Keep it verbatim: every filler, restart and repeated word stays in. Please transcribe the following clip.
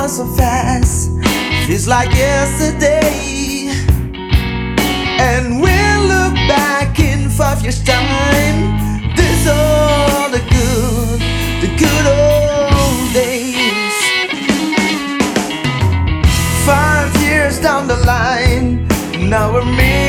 gone so fast, feels like yesterday. And we'll look back in five years' time